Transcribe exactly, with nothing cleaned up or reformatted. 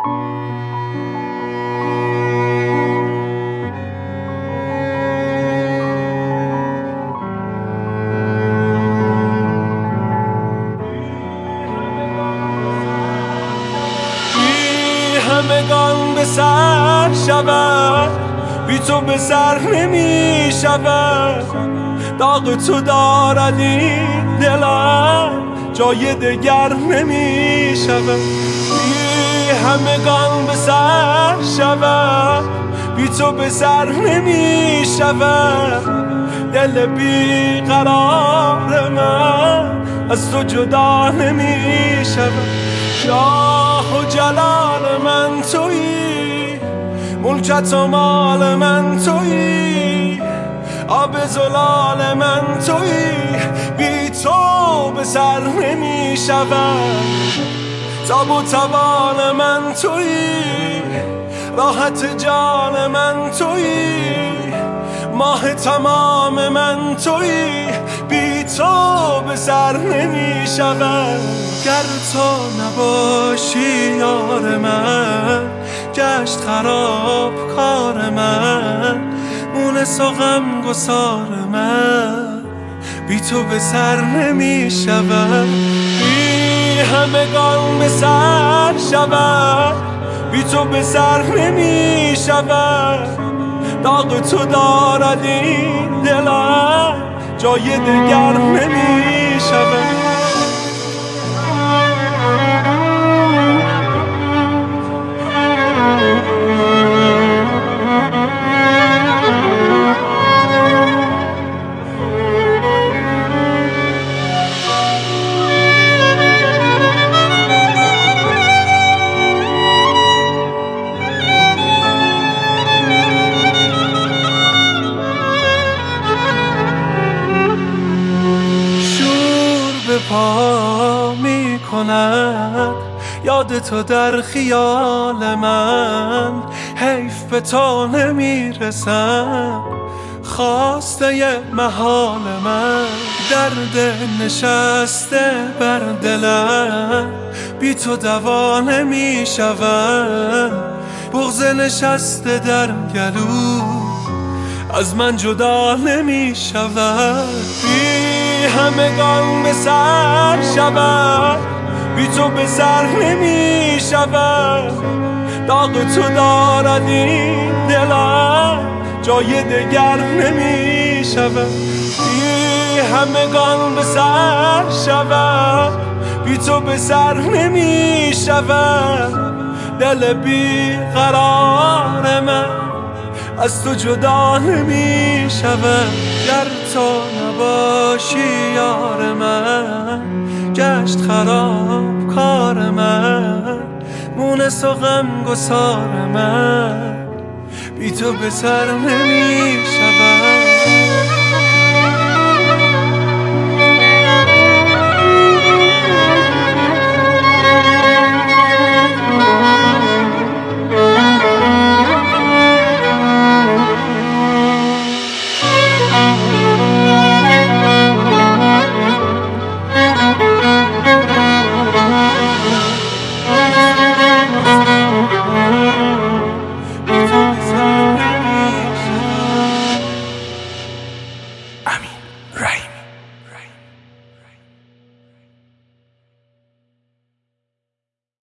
همگان به سر شود، بی تو به سر نمی شود. داغ تو دارد این دلم، جای دگر نمی شود. بی همگان به سر شود، بی تو به سر نمی شود. دل بی قرار من از تو جدا نمی شود. شاه و جلال من تویی، ملکت و مال من تویی، آب زلال من تویی. بی تو به سر نمی شود. تاب و توان من تویی، راحت جان من تویی، ماه تمام من تویی. بی تو به سر نمی شود. گر تو نباشی یار من، گشت خراب کار من. مونس و غم گسار من، بی تو به سر نمی شود. بی همگان به سر شود، بی تو به سر نمی شود. داغ تو دارد این دلم، جای دگر نمی شود. پا می کند یاد تو در خیال من. حیف به تو نمی رسم، خواسته ی محال من. درد نشسته بر دلم، بی تو دوا نمی شود. بغض نشسته در گلو، از من جدا نمی شود. بی همگان به سر شود، بی تو به سر نمی شود. داغ تو دارد این دلم، جای دگر نمی شود. بی همگان به سر شود، بی تو به سر نمی شود. دل بی قرار من از تو جدا نمی شود. گر تو نباشی یار من، گشت خراب کار من. مونس و غم گسار من، بی تو به سر نمی شود.